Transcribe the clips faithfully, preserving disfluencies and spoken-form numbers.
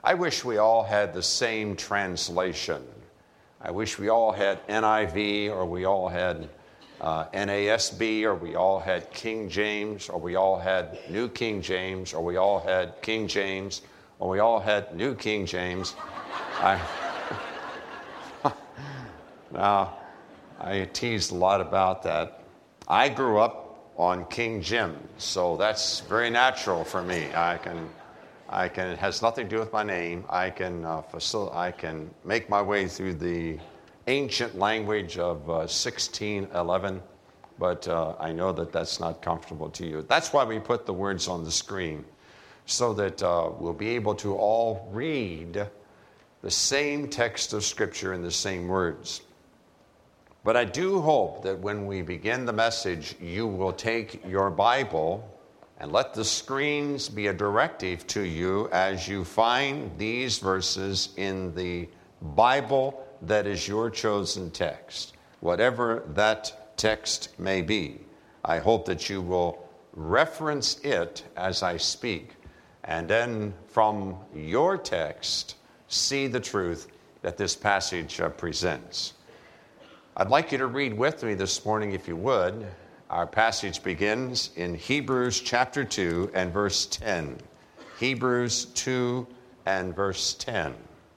I wish we all had the same translation. I wish we all had N I V, or we all had uh, N A S B, or we all had King James, or we all had New King James, or we all had King James, or we all had New King James. I, now, I teased a lot about that. I grew up on King Jim, so that's very natural for me. I can, I can. It has nothing to do with my name. I can, uh, facil- I can make my way through the ancient language of uh, sixteen eleven, but uh, I know that that's not comfortable to you. That's why we put the words on the screen, so that uh, we'll be able to all read the same text of Scripture in the same words. But I do hope that when we begin the message, you will take your Bible and let the screens be a directive to you as you find these verses in the Bible that is your chosen text, whatever that text may be. I hope that you will reference it as I speak, and then from your text, see the truth that this passage uh, presents. I'd like you to read with me this morning, if you would. Our passage begins in Hebrews chapter two and verse ten. Hebrews two and verse ten.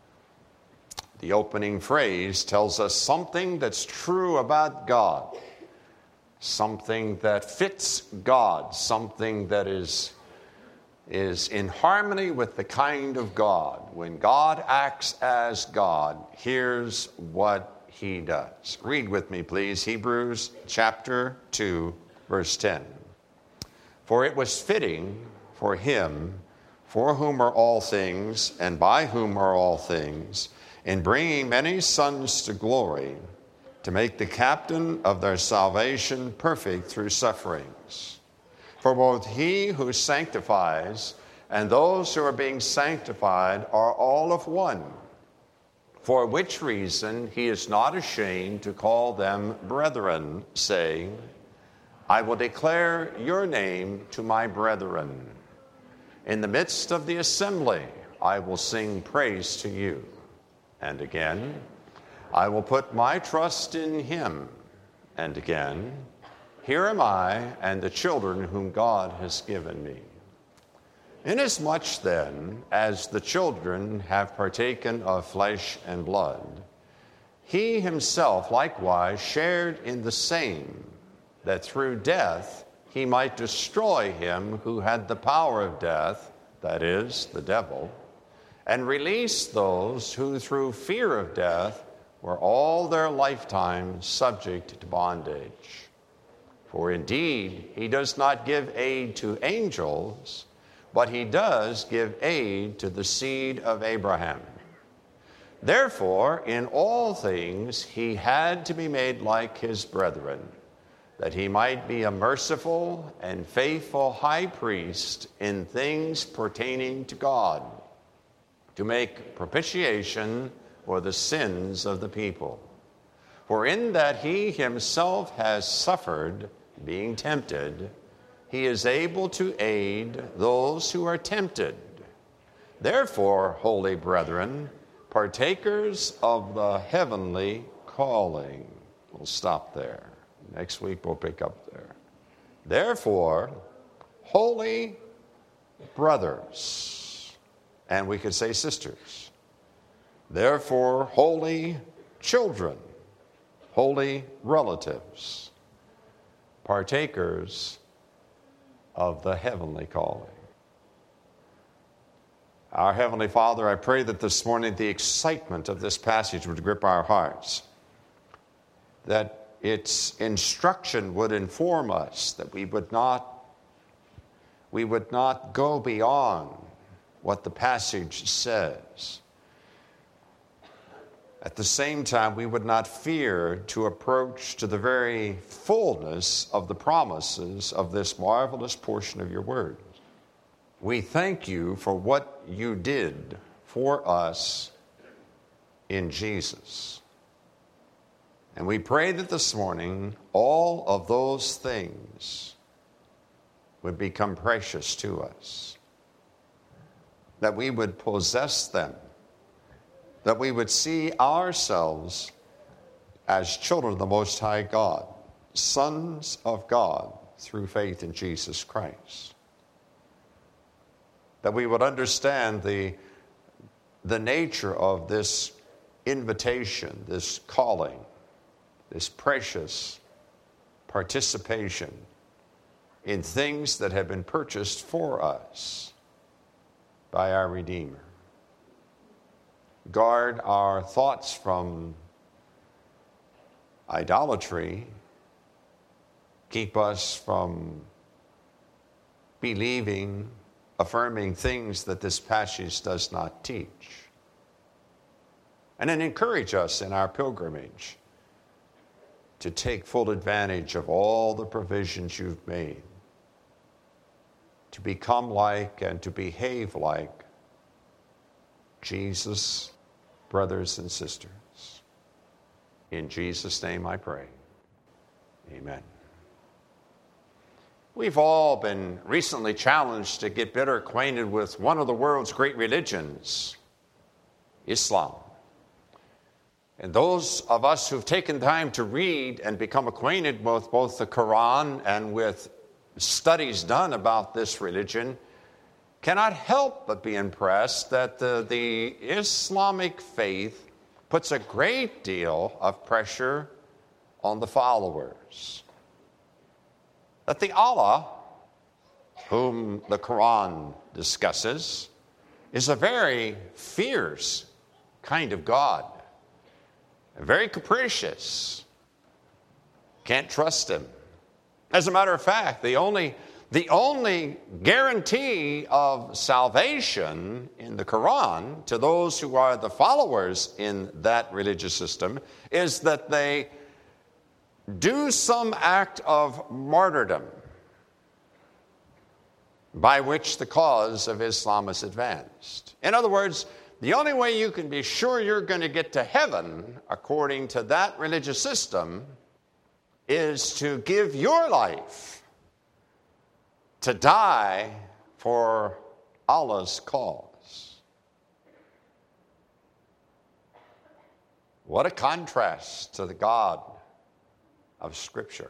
The opening phrase tells us something that's true about God, something that fits God, something that is, is in harmony with the kind of God. When God acts as God, here's what he does. Read with me, please, Hebrews chapter two, verse ten. For it was fitting for him, for whom are all things, and by whom are all things, in bringing many sons to glory, to make the captain of their salvation perfect through sufferings. For both he who sanctifies and those who are being sanctified are all of one. For which reason he is not ashamed to call them brethren, saying, I will declare your name to my brethren. In the midst of the assembly, I will sing praise to you. And again, I will put my trust in him. And again, here am I and the children whom God has given me. Inasmuch then as the children have partaken of flesh and blood, he himself likewise shared in the same, that through death he might destroy him who had the power of death, that is, the devil, and release those who through fear of death were all their lifetime subject to bondage. For indeed he does not give aid to angels, but he does give aid to the seed of Abraham. Therefore, in all things he had to be made like his brethren, that he might be a merciful and faithful high priest in things pertaining to God, to make propitiation for the sins of the people. For in that he himself has suffered, being tempted, he is able to aid those who are tempted. Therefore, holy brethren, partakers of the heavenly calling. We'll stop there. Next week we'll pick up there. Therefore, holy brothers, and we could say sisters. Therefore, holy children, holy relatives, partakers of the heavenly calling. Our Heavenly Father, I pray that this morning the excitement of this passage would grip our hearts, that its instruction would inform us, that we would not, we would not go beyond what the passage says. At the same time, we would not fear to approach to the very fullness of the promises of this marvelous portion of your word. We thank you for what you did for us in Jesus. And we pray that this morning all of those things would become precious to us. that we would possess them, that we would see ourselves as children of the Most High God, sons of God through faith in Jesus Christ. That we would understand the, the nature of this invitation, this calling, this precious participation in things that have been purchased for us by our Redeemer. Guard our thoughts from idolatry. Keep us from believing, affirming things that this passage does not teach. And then encourage us in our pilgrimage to take full advantage of all the provisions you've made, to become like and to behave like Jesus, brothers and sisters. In Jesus' name I pray. Amen. We've all been recently challenged to get better acquainted with one of the world's great religions, Islam. And those of us who've taken time to read and become acquainted with both the Quran and with studies done about this religion cannot help but be impressed that the, the Islamic faith puts a great deal of pressure on the followers. That the Allah, whom the Quran discusses, is a very fierce kind of God, very capricious. Can't trust him. As a matter of fact, the only, the only guarantee of salvation in the Quran to those who are the followers in that religious system is that they do some act of martyrdom by which the cause of Islam is advanced. In other words, the only way you can be sure you're going to get to heaven, according to that religious system, is to give your life to die for Allah's cause. What a contrast to the God of Scripture.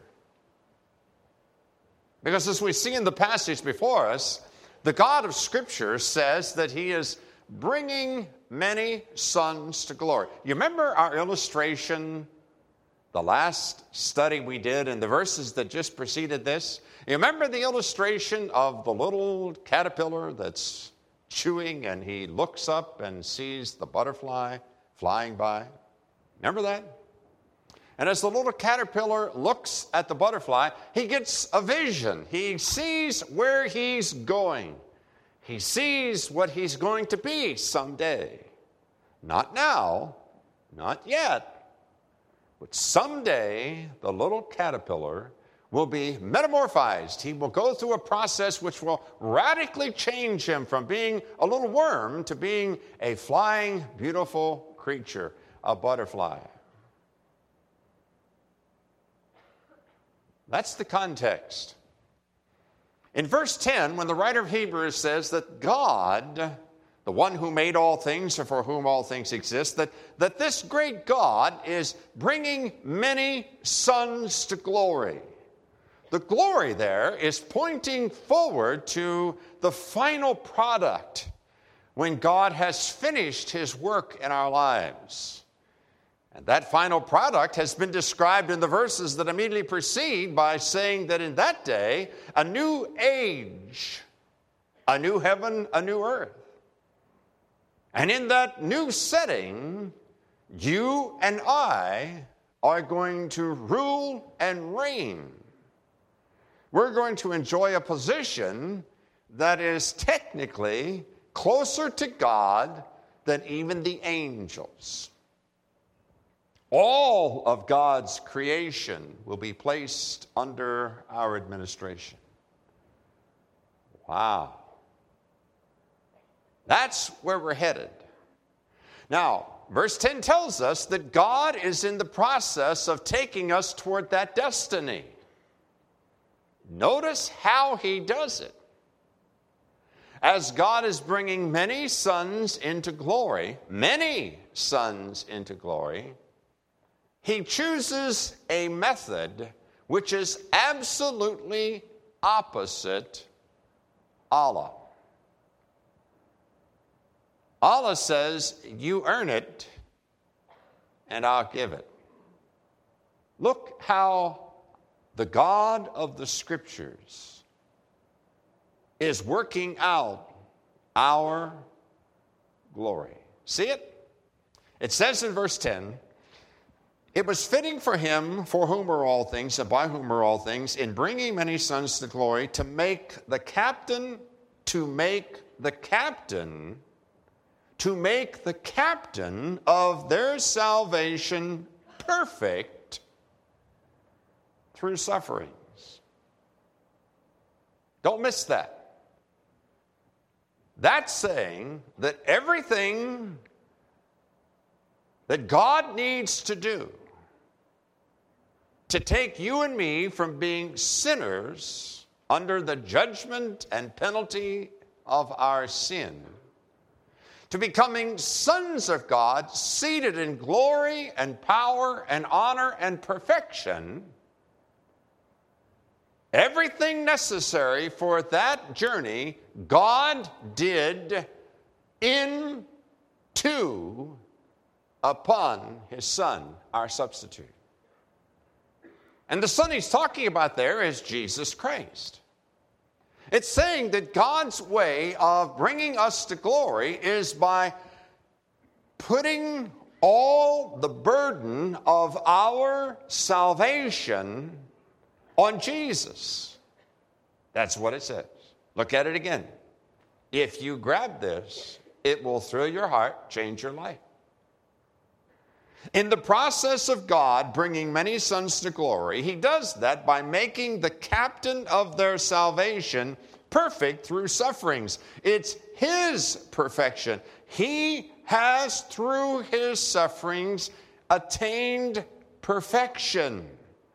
Because as we see in the passage before us, the God of Scripture says that he is bringing many sons to glory. You remember our illustration, the last study we did in the verses that just preceded this? You remember the illustration of the little caterpillar that's chewing and he looks up and sees the butterfly flying by? Remember that? And as the little caterpillar looks at the butterfly, he gets a vision. He sees where he's going. He sees what he's going to be someday. Not now, not yet, but someday the little caterpillar will be metamorphized. He will go through a process which will radically change him from being a little worm to being a flying, beautiful creature, a butterfly. That's the context. In verse ten, when the writer of Hebrews says that God, the one who made all things and for whom all things exist, that, that this great God is bringing many sons to glory. The glory there is pointing forward to the final product when God has finished his work in our lives. And that final product has been described in the verses that immediately precede by saying that in that day, a new age, a new heaven, a new earth. And in that new setting, you and I are going to rule and reign. We're going to enjoy a position that is technically closer to God than even the angels. All of God's creation will be placed under our administration. Wow. That's where we're headed. Now, verse ten tells us that God is in the process of taking us toward that destiny. Notice how he does it. as God is bringing many sons into glory, many sons into glory, he chooses a method which is absolutely opposite Allah. Allah says, you earn it, and I'll give it. Look how the God of the Scriptures is working out our glory. See it? It says in verse ten, it was fitting for him, for whom are all things, and by whom are all things, in bringing many sons to glory, to make the captain, to make the captain, to make the captain of their salvation perfect through sufferings. Don't miss that. That's saying that everything that God needs to do to take you and me from being sinners under the judgment and penalty of our sin to becoming sons of God, seated in glory and power and honor and perfection, everything necessary for that journey, God did in, to, upon his Son, our substitute. And the Son he's talking about there is Jesus Christ. It's saying that God's way of bringing us to glory is by putting all the burden of our salvation on Jesus. That's what it says. Look at it again. If you grab this, it will thrill your heart, change your life. In the process of God bringing many sons to glory, he does that by making the captain of their salvation perfect through sufferings. It's his perfection. He has, through his sufferings, attained perfection.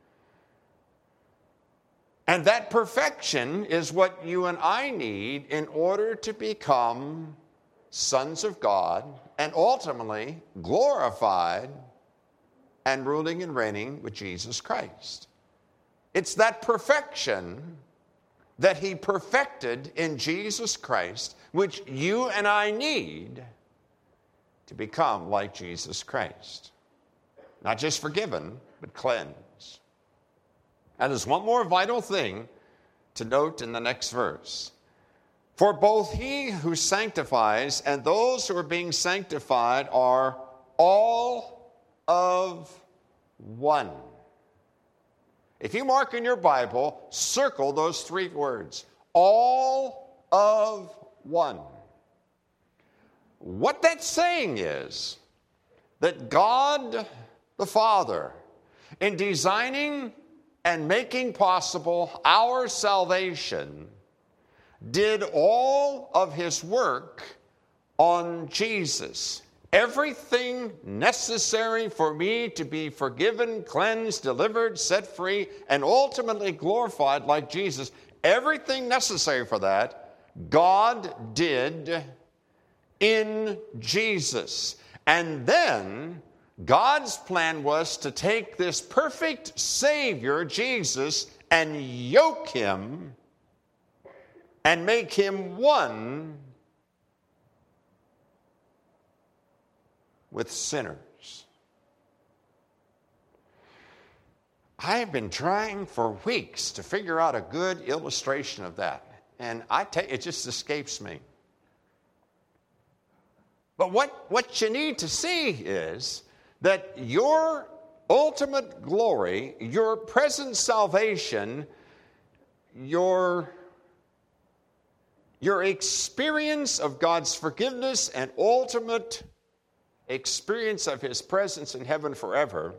And that perfection is what you and I need in order to become sons of God and ultimately glorified and ruling and reigning with Jesus Christ. It's that perfection that he perfected in Jesus Christ, which you and I need to become like Jesus Christ. Not just forgiven, but cleansed. And there's one more vital thing to note in the next verse. For both he who sanctifies and those who are being sanctified are all of one. If you mark in your Bible, circle those three words. All of one. What that's saying is that God the Father, in designing and making possible our salvation, did all of his work on Jesus. Everything necessary for me to be forgiven, cleansed, delivered, set free, and ultimately glorified like Jesus, everything necessary for that, God did in Jesus. And then God's plan was to take this perfect Savior, Jesus, and yoke him and make him one with sinners. I have been trying for weeks to figure out a good illustration of that, and I tell you, it just escapes me. But what, what you need to see is that your ultimate glory, your present salvation, your Your experience of God's forgiveness and ultimate experience of his presence in heaven forever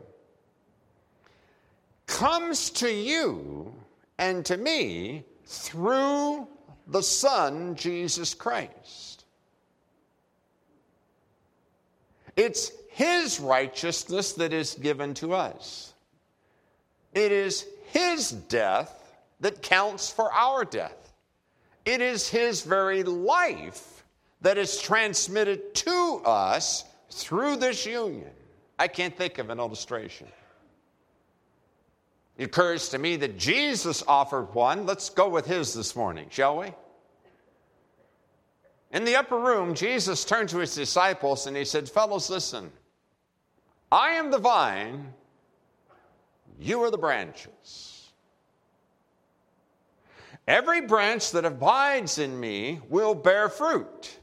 comes to you and to me through the Son, Jesus Christ. It's his righteousness that is given to us. It is his death that counts for our death. It is his very life that is transmitted to us through this union. I can't think of an illustration. It occurs to me that Jesus offered one. Let's go with his this morning, shall we? In the upper room, Jesus turned to his disciples and he said, fellows, listen. I am the vine, you are the branches. Every branch that abides in me will bear fruit.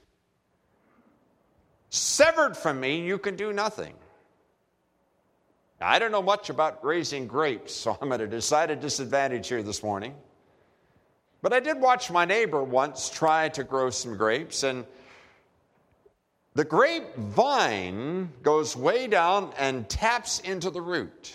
Severed from me, you can do nothing. Now, I don't know much about raising grapes, so I'm at a decided disadvantage here this morning. But I did watch my neighbor once try to grow some grapes, and the grapevine goes way down and taps into the root.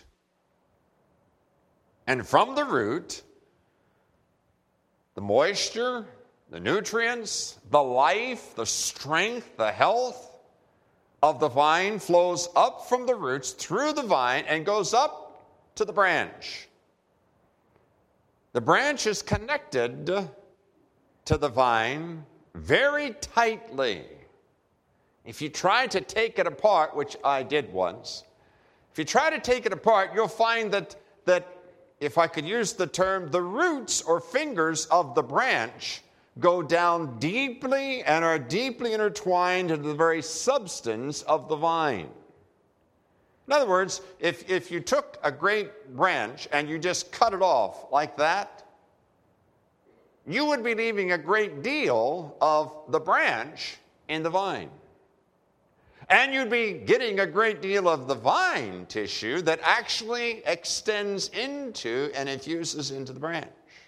And from the root, the moisture, the nutrients, the life, the strength, the health of the vine flows up from the roots through the vine and goes up to the branch. The branch is connected to the vine very tightly. If you try to take it apart, which I did once, if you try to take it apart, you'll find that, that if I could use the term, the roots or fingers of the branch go down deeply and are deeply intertwined into the very substance of the vine. In other words, if, if you took a great branch and you just cut it off like that, you would be leaving a great deal of the branch in the vine. And you'd be getting a great deal of the vine tissue that actually extends into and infuses into the branch.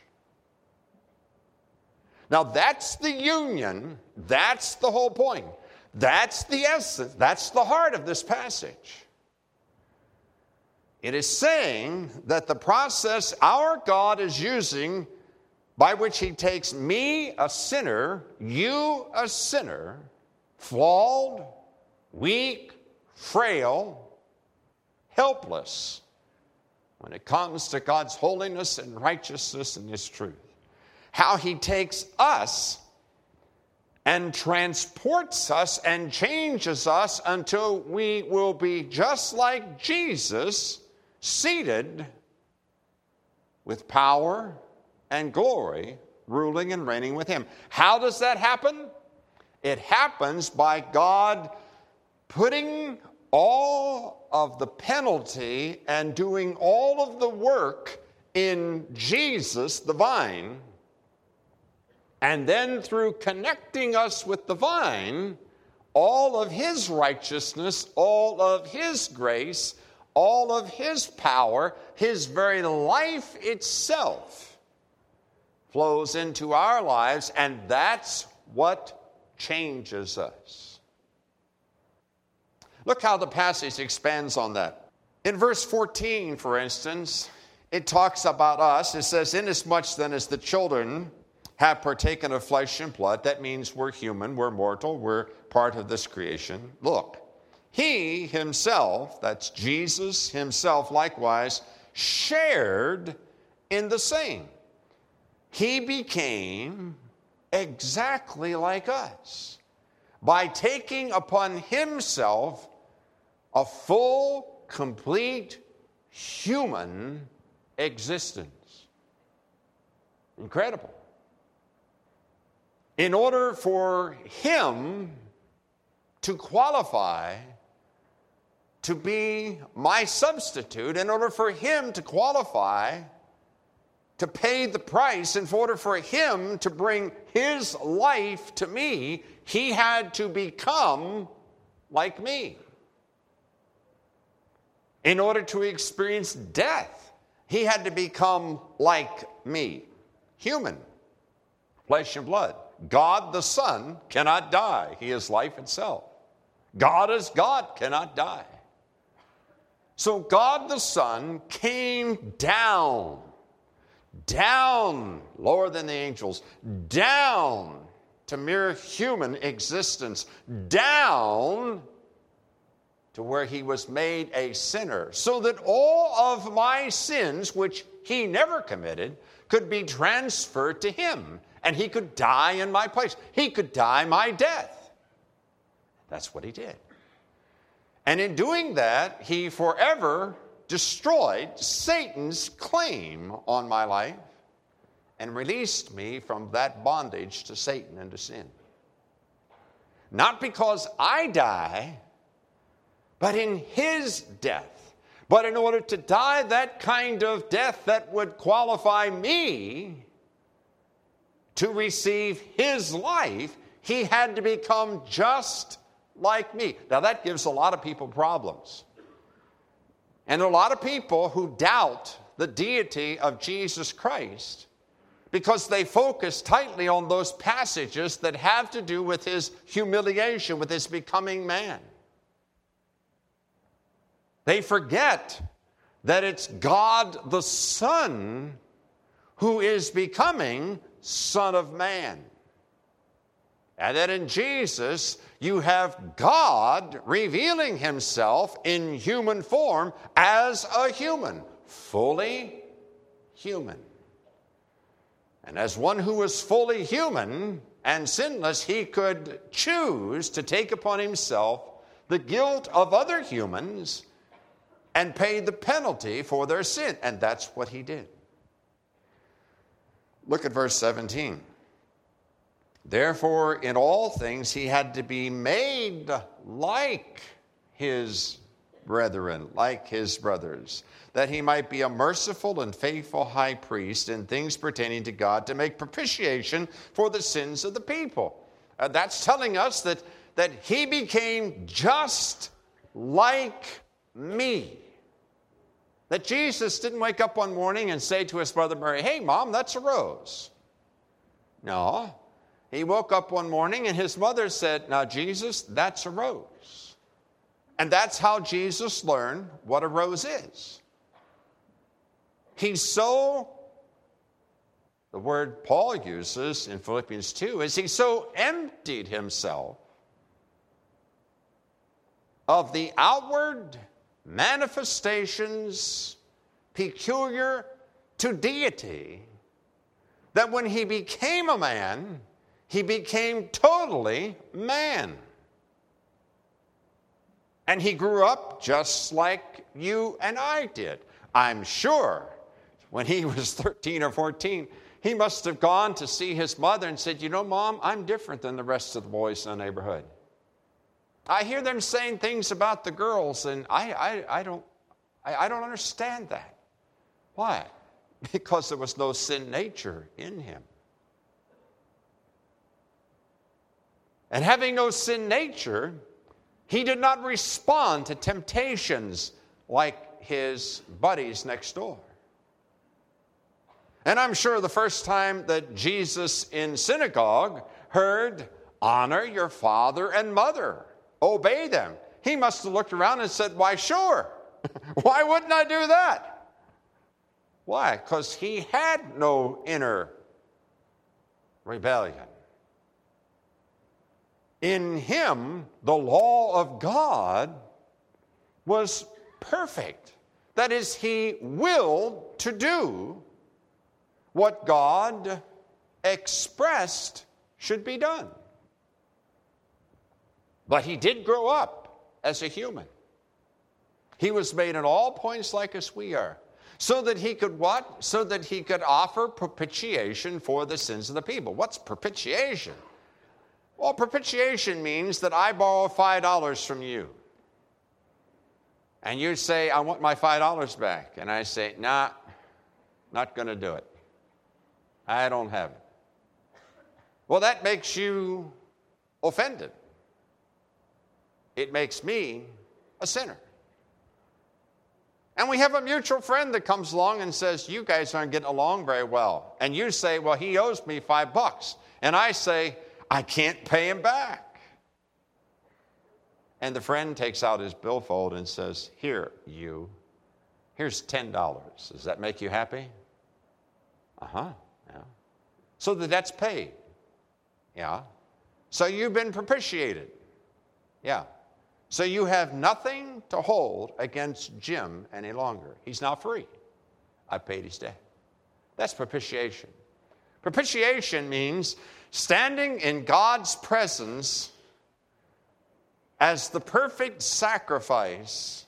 Now, that's the union. That's the whole point. That's the essence. That's the heart of this passage. It is saying that the process our God is using by which he takes me, a sinner, you, a sinner, flawed, weak, frail, helpless, when it comes to God's holiness and righteousness and his truth. How he takes us and transports us and changes us until we will be just like Jesus, seated with power and glory, ruling and reigning with him. How does that happen? It happens by God putting all of the penalty and doing all of the work in Jesus, the vine, and then through connecting us with the vine, all of his righteousness, all of his grace, all of his power, his very life itself flows into our lives, and that's what changes us. Look how the passage expands on that. In verse fourteen, for instance, it talks about us. It says, inasmuch then as the children have partaken of flesh and blood, that means we're human, we're mortal, we're part of this creation. Look, he himself, that's Jesus himself likewise, shared in the same. He became exactly like us by taking upon himself a full, complete human existence. Incredible. In order for him to qualify to be my substitute, in order for him to qualify to pay the price, in order for him to bring his life to me, he had to become like me. In order to experience death, he had to become like me, human, flesh and blood. God the Son cannot die. He is life itself. God as God cannot die. So God the Son came down, down, lower than the angels, down to mere human existence, down to where he was made a sinner, so that all of my sins, which he never committed, could be transferred to him. and he could die in my place. He could die my death. That's what he did. And in doing that, he forever destroyed Satan's claim on my life and released me from that bondage to Satan and to sin. Not because I die, but in his death. But in order to die that kind of death that would qualify me to receive his life, he had to become just like me. Now that gives a lot of people problems. And a lot of people who doubt the deity of Jesus Christ because they focus tightly on those passages that have to do with his humiliation, with his becoming man. They forget that it's God the Son who is becoming Son of Man. And that in Jesus, you have God revealing himself in human form as a human, fully human. And as one who was fully human and sinless, he could choose to take upon himself the guilt of other humans and pay the penalty for their sin. And that's what he did. Look at verse seventeen. Therefore, in all things, he had to be made like his brethren, like his brothers, that he might be a merciful and faithful high priest in things pertaining to God to make propitiation for the sins of the people. Uh, that's telling us that, that he became just like me. That Jesus didn't wake up one morning and say to his brother Mary, "Hey, Mom, that's a rose." No. He woke up one morning and his mother said, "Now, Jesus, that's a rose." And that's how Jesus learned what a rose is. He's so, the word Paul uses in Philippians two is he so emptied himself of the outward manifestations peculiar to deity that when he became a man, he became totally man. And he grew up just like you and I did. I'm sure when he was thirteen or fourteen, he must have gone to see his mother and said, "You know, Mom, I'm different than the rest of the boys in the neighborhood. I hear them saying things about the girls, and I, I, I, don't, I, I don't understand that." Why? Because there was no sin nature in him. And having no sin nature, he did not respond to temptations like his buddies next door. And I'm sure the first time that Jesus in synagogue heard, "Honor your father and mother, obey them," he must have looked around and said, "Why, sure. Why wouldn't I do that?" Why? Because he had no inner rebellion. In him, the law of God was perfect. That is, he willed to do what God expressed should be done. But he did grow up as a human. He was made in all points like as we are. So that he could what? So that he could offer propitiation for the sins of the people. What's propitiation? Well, propitiation means that I borrow five dollars from you. And you say, "I want my five dollars back." And I say, "Nah, not going to do it. I don't have it." Well, that makes you offended. It makes me a sinner. And we have a mutual friend that comes along and says, "You guys aren't getting along very well." And you say, "Well, he owes me five bucks." And I say, "I can't pay him back." And the friend takes out his billfold and says, "Here, you, here's ten dollars. Does that make you happy?" Uh-huh, yeah. So the debt's paid. Yeah. So you've been propitiated. Yeah. So you have nothing to hold against Jim any longer. He's now free. I paid his debt. That's propitiation. Propitiation means standing in God's presence as the perfect sacrifice,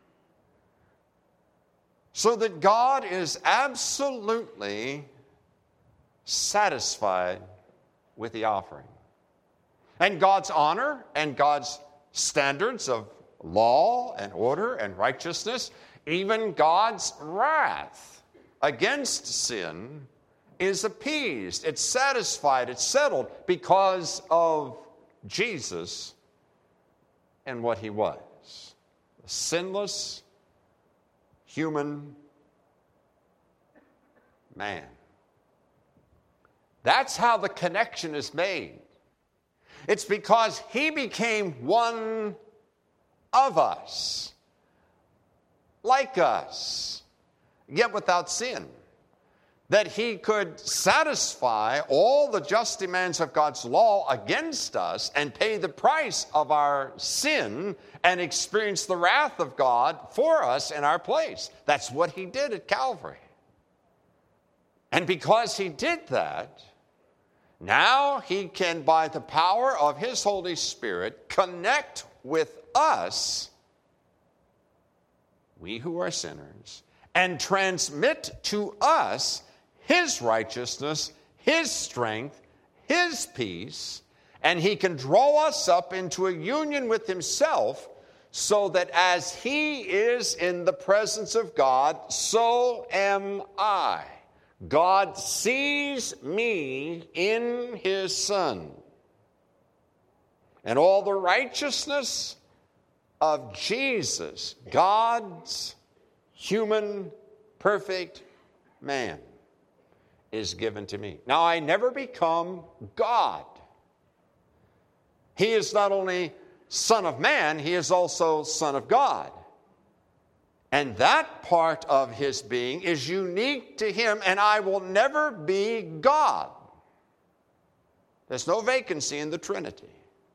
so that God is absolutely satisfied with the offering. And God's honor and God's standards of law and order and righteousness, even God's wrath against sin, is appeased. It's satisfied. It's settled because of Jesus and what he was. A sinless human man. That's how the connection is made. It's because he became one of us, like us, yet without sin, that he could satisfy all the just demands of God's law against us and pay the price of our sin and experience the wrath of God for us in our place. That's what he did at Calvary. And because he did that, now he can, by the power of his Holy Spirit, connect with us, we who are sinners, and transmit to us his righteousness, his strength, his peace, and he can draw us up into a union with himself, so that as he is in the presence of God, so am I. God sees me in his Son. And all the righteousness of Jesus, God's human, perfect man, is given to me. Now, I never become God. He is not only Son of Man, he is also Son of God. And that part of his being is unique to him, and I will never be God. There's no vacancy in the Trinity.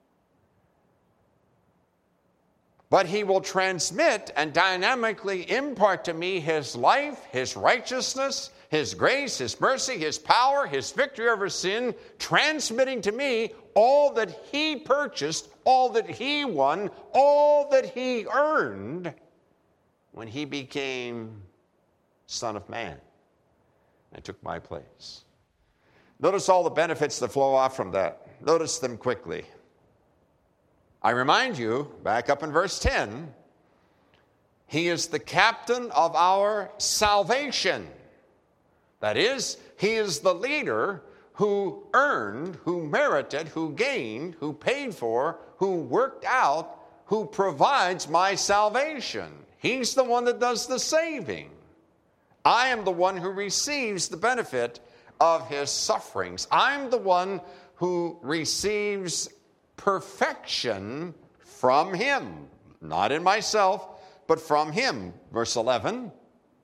But he will transmit and dynamically impart to me his life, his righteousness, his grace, his mercy, his power, his victory over sin, transmitting to me all that he purchased, all that he won, all that he earned when he became Son of Man and took my place. Notice all the benefits that flow off from that. Notice them quickly. I remind you, back up in verse ten, he is the captain of our salvation. That is, he is the leader who earned, who merited, who gained, who paid for, who worked out, who provides my salvation. He's the one that does the saving. I am the one who receives the benefit of his sufferings. I'm the one who receives perfection from him, not in myself, but from him. Verse eleven,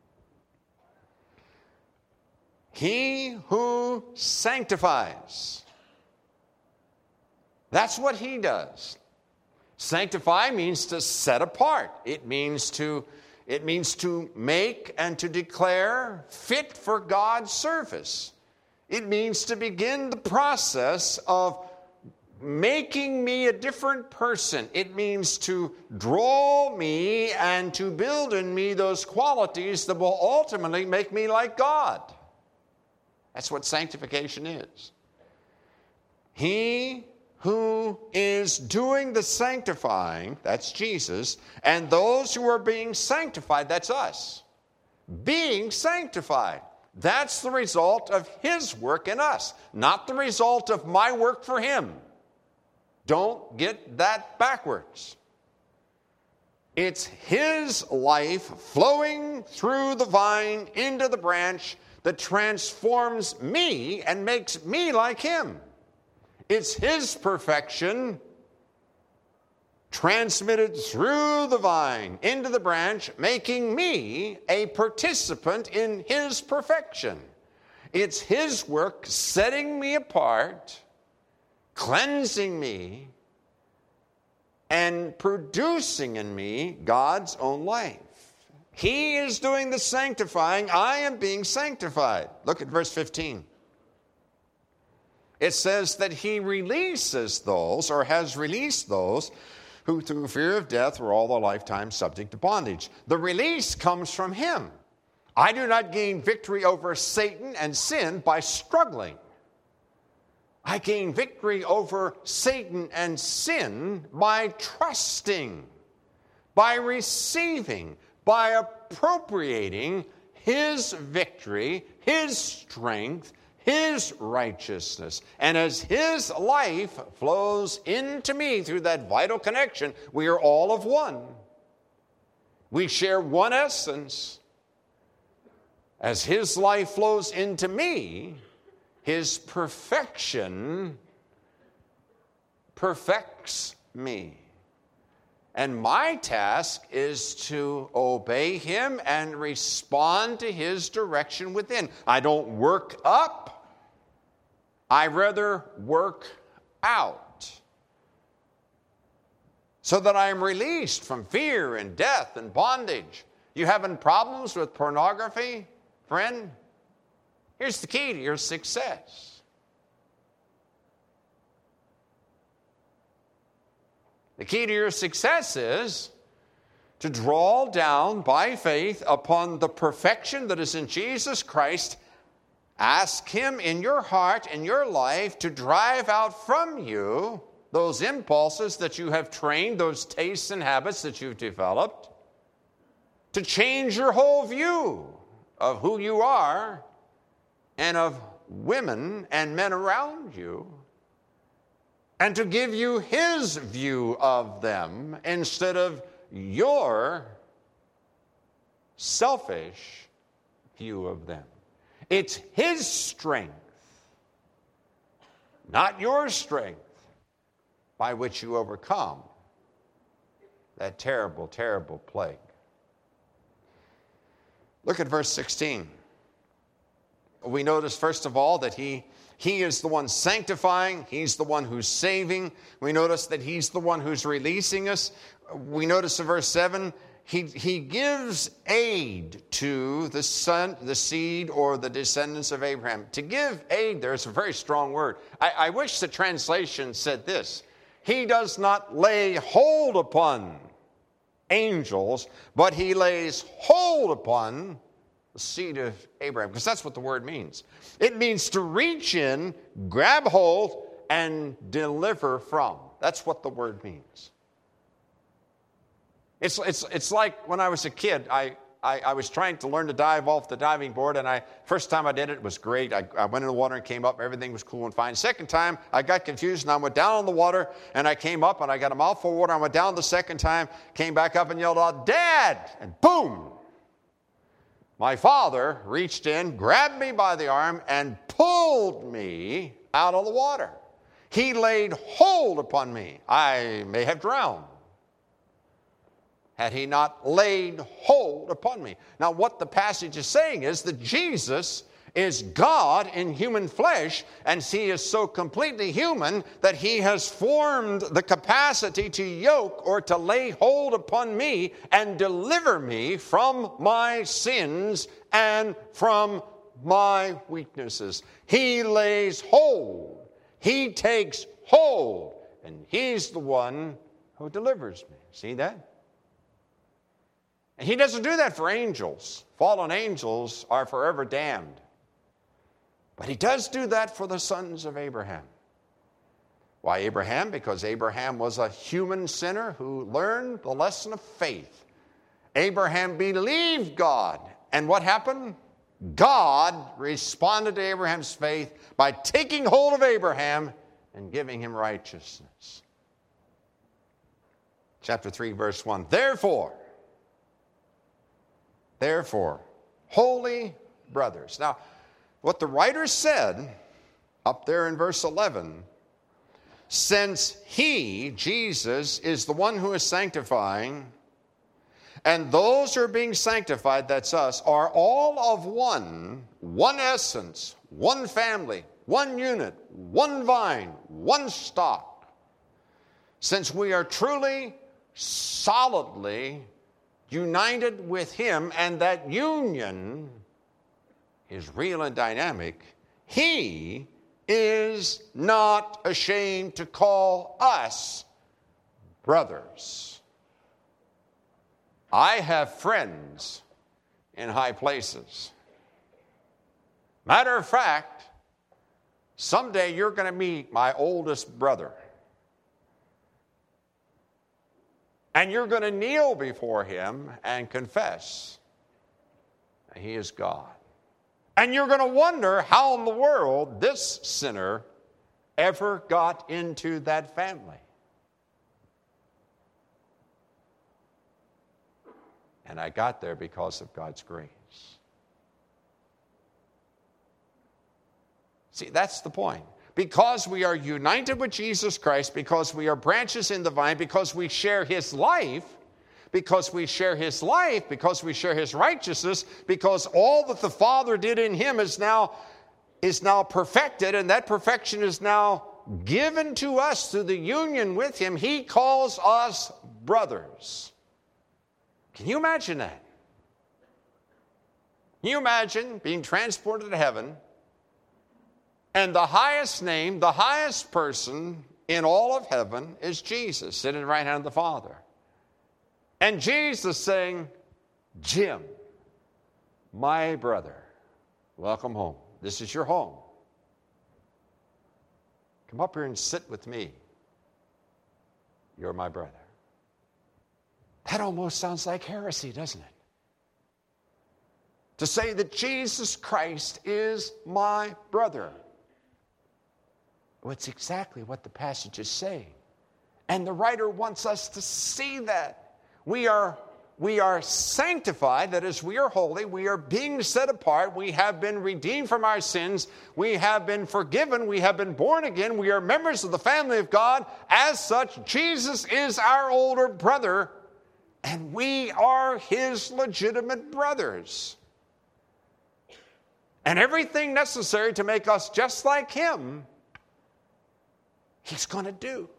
he who sanctifies. That's what he does. Sanctify means to set apart. It means to, it means to make and to declare fit for God's service. It means to begin the process of making me a different person. It means to draw me and to build in me those qualities that will ultimately make me like God. That's what sanctification is. He who is doing the sanctifying, that's Jesus, and those who are being sanctified, that's us. Being sanctified, that's the result of his work in us, not the result of my work for him. Don't get that backwards. It's his life flowing through the vine into the branch that transforms me and makes me like him. It's his perfection transmitted through the vine into the branch, making me a participant in his perfection. It's his work setting me apart, cleansing me, and producing in me God's own life. He is doing the sanctifying. I am being sanctified. Look at verse fifteen. It says that he releases those, or has released those, who through fear of death were all their lifetime subject to bondage. The release comes from him. I do not gain victory over Satan and sin by struggling. I gain victory over Satan and sin by trusting, by receiving, by appropriating his victory, his strength, his righteousness. And as his life flows into me through that vital connection, we are all of one. We share one essence. As his life flows into me, his perfection perfects me. And my task is to obey him and respond to his direction within. I don't work up. I rather work out, so that I am released from fear and death and bondage. You having problems with pornography, friend? Here's the key to your success. The key to your success is to draw down by faith upon the perfection that is in Jesus Christ. Ask him in your heart, in your life, to drive out from you those impulses that you have trained, those tastes and habits that you've developed, to change your whole view of who you are and of women and men around you, and to give you his view of them instead of your selfish view of them. It's his strength, not your strength, by which you overcome that terrible, terrible plague. Look at verse sixteen. We notice, first of all, that he, he is the one sanctifying. He's the one who's saving. We notice that he's the one who's releasing us. We notice in verse seven, He, he gives aid to the son, the seed, or the descendants of Abraham. To give aid there is a very strong word. I, I wish the translation said this: he does not lay hold upon angels, but he lays hold upon the seed of Abraham. Because that's what the word means. It means to reach in, grab hold, and deliver from. That's what the word means. It's, it's, it's like when I was a kid, I, I, I was trying to learn to dive off the diving board, and I first time I did it, it was great. I, I went in the water and came up, everything was cool and fine. Second time, I got confused, and I went down in the water, and I came up, and I got a mouthful of water. I went down the second time, came back up and yelled out, "Dad!" And boom! My father reached in, grabbed me by the arm, and pulled me out of the water. He laid hold upon me. I may have drowned had he not laid hold upon me. Now, what the passage is saying is that Jesus is God in human flesh, and he is so completely human that he has formed the capacity to yoke or to lay hold upon me and deliver me from my sins and from my weaknesses. He lays hold. He takes hold, and he's the one who delivers me. See that? And he doesn't do that for angels. Fallen angels are forever damned. But he does do that for the sons of Abraham. Why Abraham? Because Abraham was a human sinner who learned the lesson of faith. Abraham believed God. And what happened? God responded to Abraham's faith by taking hold of Abraham and giving him righteousness. Chapter three, verse one. Therefore, Therefore, holy brothers. Now, what the writer said up there in verse eleven, since he, Jesus, is the one who is sanctifying, and those who are being sanctified, that's us, are all of one, one essence, one family, one unit, one vine, one stock. Since we are truly, solidly united with him, and that union is real and dynamic, he is not ashamed to call us brothers. I have friends in high places. Matter of fact, someday you're going to meet my oldest brother. And you're going to kneel before him and confess that he is God. And you're going to wonder how in the world this sinner ever got into that family. And I got there because of God's grace. See, that's the point. Because we are united with Jesus Christ, because we are branches in the vine, because we share his life, because we share his life, because we share his righteousness, because all that the Father did in him is now, is now perfected, and that perfection is now given to us through the union with him. He calls us brothers. Can you imagine that? Can you imagine being transported to heaven, and the highest name, the highest person in all of heaven is Jesus, sitting at the right hand of the Father. And Jesus saying, Jim, my brother, welcome home. This is your home. Come up here and sit with me. You're my brother. That almost sounds like heresy, doesn't it? To say that Jesus Christ is my brother. Well, it's exactly what the passage is saying. And the writer wants us to see that. We are, we are sanctified, that is, we are holy, we are being set apart, we have been redeemed from our sins, we have been forgiven, we have been born again, we are members of the family of God. As such, Jesus is our older brother, and we are his legitimate brothers. And everything necessary to make us just like him, he's going to do.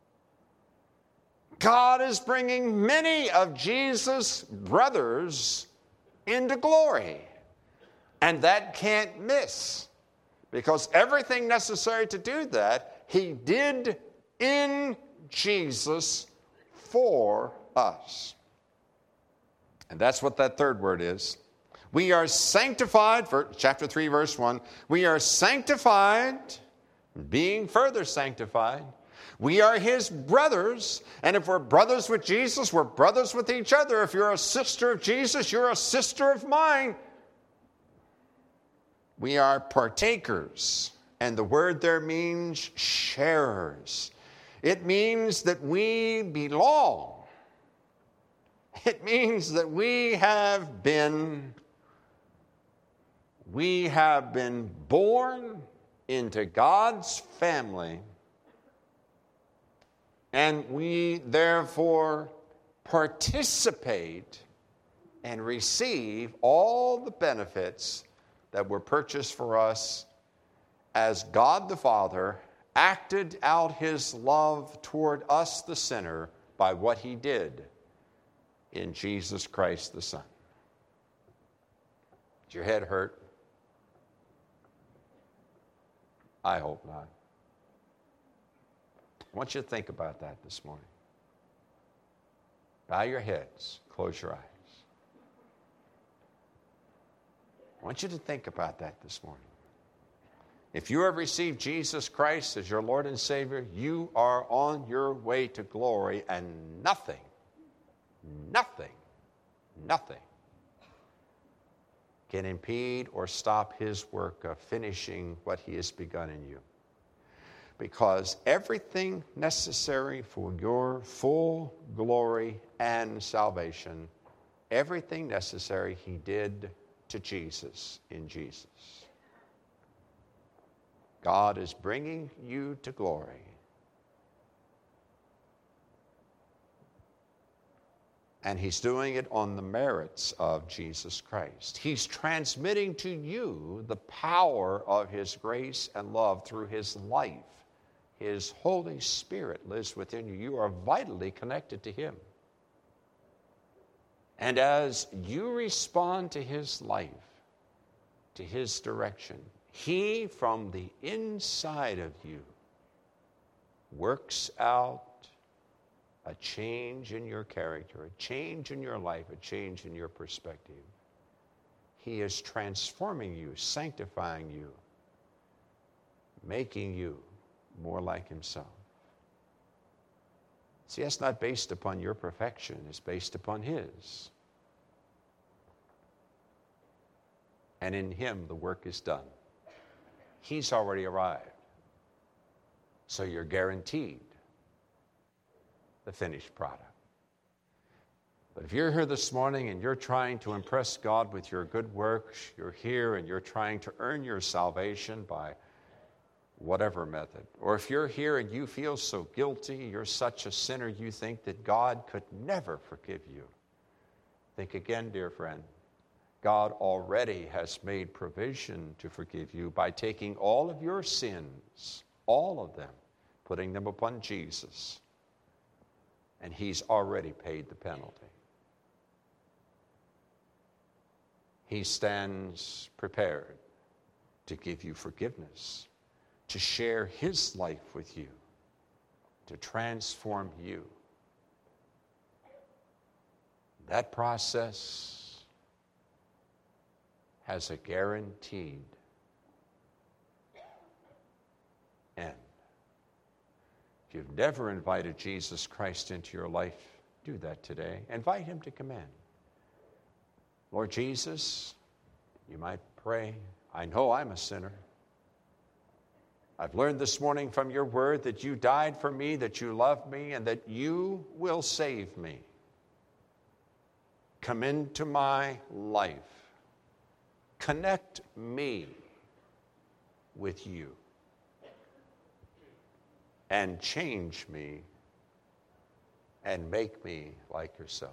God is bringing many of Jesus' brothers into glory. And that can't miss. Because everything necessary to do that, he did in Jesus for us. And that's what that third word is. We are sanctified, for chapter three, verse one. We are sanctified, being further sanctified. We are his brothers, and if we're brothers with Jesus, we're brothers with each other. If you're a sister of Jesus, you're a sister of mine. We are partakers, and the word there means sharers. It means that we belong. It means that we have been, we have been born into God's family. And we therefore participate and receive all the benefits that were purchased for us as God the Father acted out his love toward us, the sinner, by what he did in Jesus Christ the Son. Did your head hurt? I hope not. I want you to think about that this morning. Bow your heads, close your eyes. I want you to think about that this morning. If you have received Jesus Christ as your Lord and Savior, you are on your way to glory, and nothing, nothing, nothing can impede or stop his work of finishing what he has begun in you. Because everything necessary for your full glory and salvation, everything necessary he did to Jesus in Jesus. God is bringing you to glory. And he's doing it on the merits of Jesus Christ. He's transmitting to you the power of his grace and love through his life. His Holy Spirit lives within you. You are vitally connected to him. And as you respond to his life, to his direction, He, from the inside of you, works out a change in your character, a change in your life, a change in your perspective. He is transforming you, sanctifying you, making you more like himself. See, that's not based upon your perfection. It's based upon his. And in him, the work is done. He's already arrived. So you're guaranteed the finished product. But if you're here this morning and you're trying to impress God with your good works, you're here and you're trying to earn your salvation by whatever method, or if you're here and you feel so guilty, you're such a sinner, you think that God could never forgive you, think again, dear friend. God already has made provision to forgive you by taking all of your sins, all of them, putting them upon Jesus. And he's already paid the penalty. He stands prepared to give you forgiveness, to share his life with you, to transform you. That process has a guaranteed end. If you've never invited Jesus Christ into your life, do that today. Invite him to come in. Lord Jesus, you might pray, I know I'm a sinner. I've learned this morning from your word that you died for me, that you love me, and that you will save me. Come into my life. Connect me with you and change me and make me like yourself.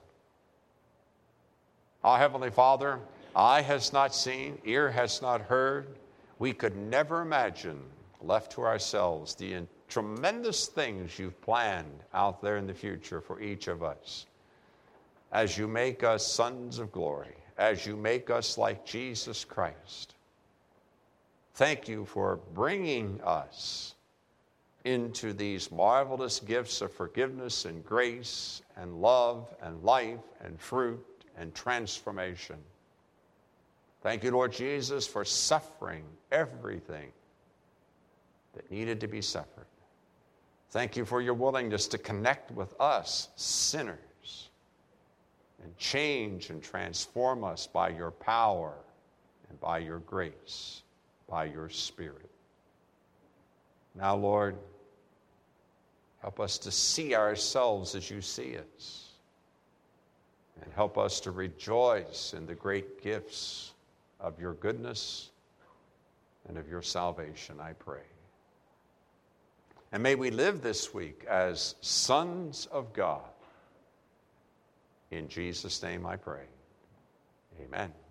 Our Heavenly Father, eye has not seen, ear has not heard. We could never imagine, left to ourselves, the tremendous things you've planned out there in the future for each of us. As you make us sons of glory, as you make us like Jesus Christ. Thank you for bringing us into these marvelous gifts of forgiveness and grace and love and life and fruit and transformation. Thank you, Lord Jesus, for suffering everything that needed to be suffered. Thank you for your willingness to connect with us, sinners, and change and transform us by your power and by your grace, by your Spirit. Now, Lord, help us to see ourselves as you see us, and help us to rejoice in the great gifts of your goodness and of your salvation, I pray. And may we live this week as sons of God. In Jesus' name I pray. Amen.